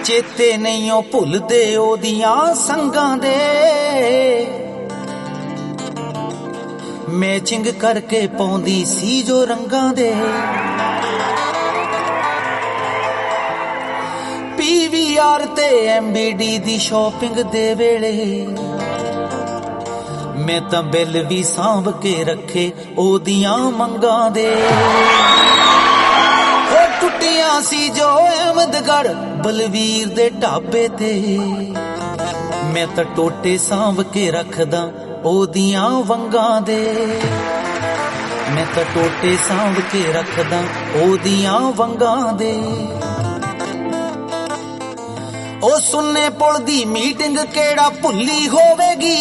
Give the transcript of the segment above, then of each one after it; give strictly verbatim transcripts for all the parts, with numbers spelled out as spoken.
चेते नहीं ओ भुलदे ओदियां संगां दे मैचिंग करके पाउंदी सी जो रंगां दे पीवीआर ते एमबीडी दी शॉपिंग दे वेले मैं तां बिल भी सांभ के रखे ओदियां मंगां दे टुटियां सी जो अहमदगढ़ बलवीर दे ढाबे ते मैं तां टोटे सांभ के रखदा ओदियां वंगां दे मैं तां टोटे सांभ के रखदा ओदियां वंगां दे ओ सुन्ने पुल दी मीटिंग केड़ा भुल्ली होवेगी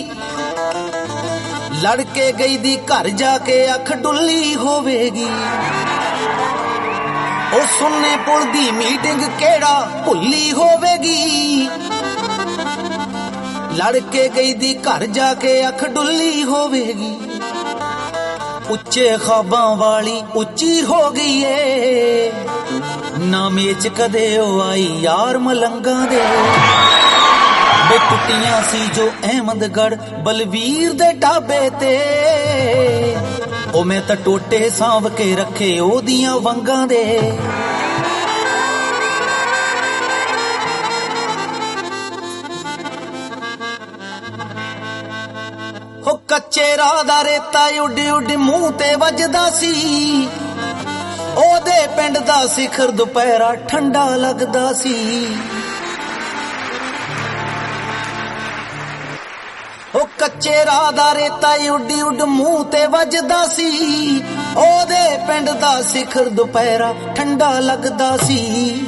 लड़के गई दी घर जाके अख डुल्ली होवेगी ओ सुन्ने पुल दी मीटिंग केड़ा भुल्ली होवेगी लड़के गई दी घर जाके अख डुल्ली होवेगी उच्चे ख्वाबां वाली उच्ची हो गई है ना मेच कदे ओ आई यार मलंगा दे बे टुटियां सी जो अहमदगढ़ बलवीर दे ढाबे ते ओ मैं तां टोटे सांभ के रखे ओदियां वंगां दे हो कच्चे राह दा रेता उड्डी उड्डी मूंह ते वजदा सी ओदे पिंड दा सिखर दुपहरा ठंडा लगदा सी ओ कच्चे राह दा रेता उड्डी उड मूंह ते वजदा सी ओदे पिंड दा सिखर दुपहरा ठंडा लगदा सी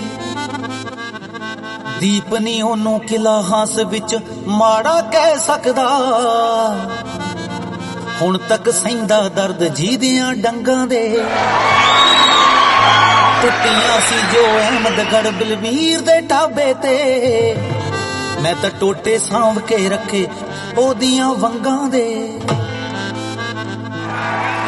दीप नी ओनू किला हास विच माड़ा कह सकदा हुण तक सहिंदा दर्द जीदियां डंगां दे टुटियां सी जो अहमदगढ़ बलवीर दे ढाबे ते मैं तां टोटे सांभ के रखे ओदियां वंगां दे।